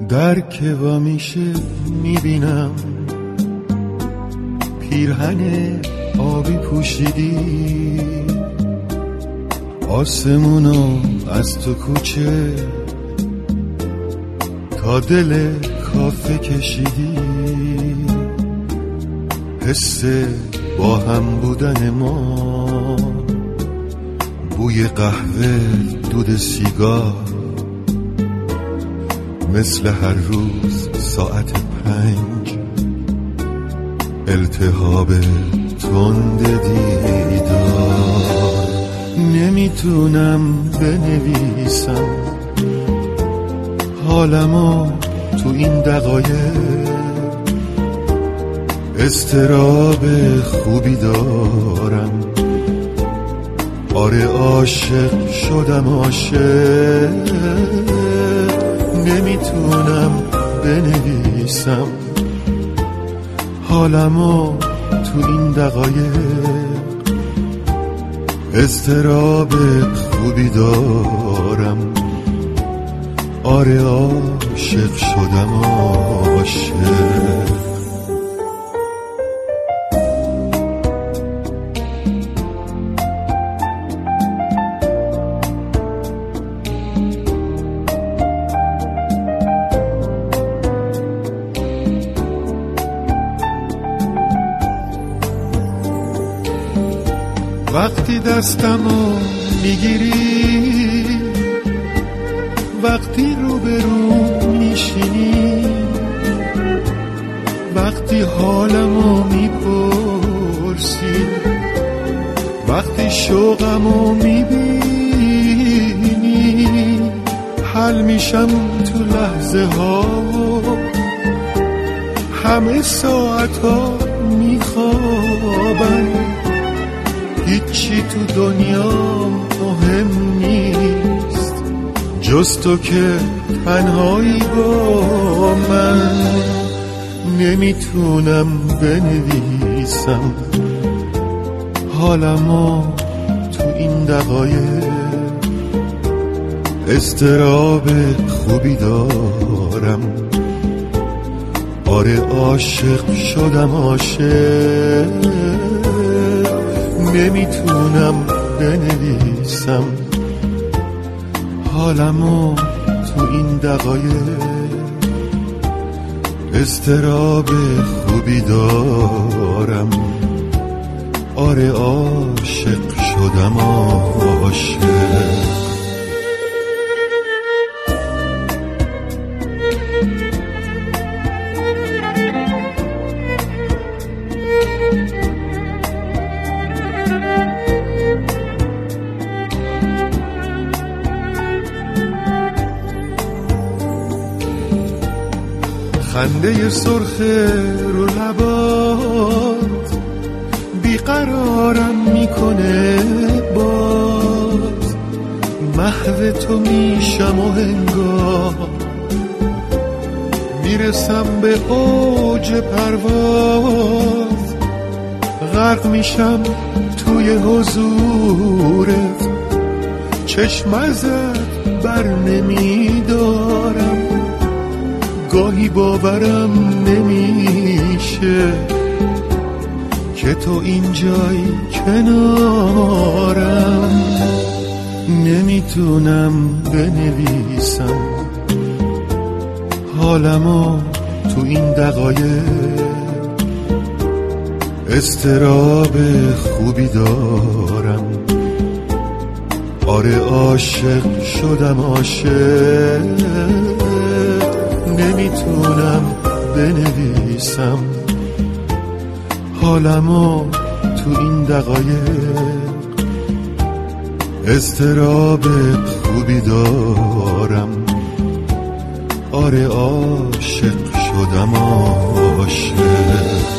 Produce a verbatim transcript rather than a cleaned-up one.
در که وا میشه میبینم پیرهن آبی پوشیدی، آسمونو از تو کوچه تا دل کافه کشیدی. حس با هم بودن ما، بوی قهوه، دود سیگار، مثل هر روز ساعت پنج التهاب تند دیدار. نمیتونم بنویسم حالمو تو این دقایق، اضطراب خوبی دارم. آره عاشق شدم عاشق، نمیتونم بنویسم حالمو تو این دقایق، اضطراب خوبی دارم. آره عاشق شدم عاشق. وقتی دستمو میگیری، وقتی روبرو میشینی، وقتی حالمو میپرسی، وقتی شوقمو میبینی، حل میشم تو لحظه ها، همه ساعت ها میخوابن، هیچی تو دنیا مهم نیست جز تو که تنهایی با من. نمیتونم بنویسم حالمو تو این دقایق، اضطراب خوبی دارم. آره عاشق شدم عاشق، نمیتونم بنویسم حالمو تو این دقایق، اضطراب خوبی دارم. آره عاشق شدم عاشق. خنده سرخ رو لبات بیقرارم میکنه، باز محو تو میشم و هنگام میرسم به اوج پرواز، غرق میشم توی حضورت، چشم ازت بر نمیدارم، گاهی باورم نمیشه که تو اینجای کنارم. نمیتونم بنویسم حالمو تو این دقایق، اضطراب خوبی دارم. آره عاشق شدم عاشق، نمیتونم بنویسم حالمو تو این دقایق، اضطراب خوبی دارم. آره عاشق شدم عاشق.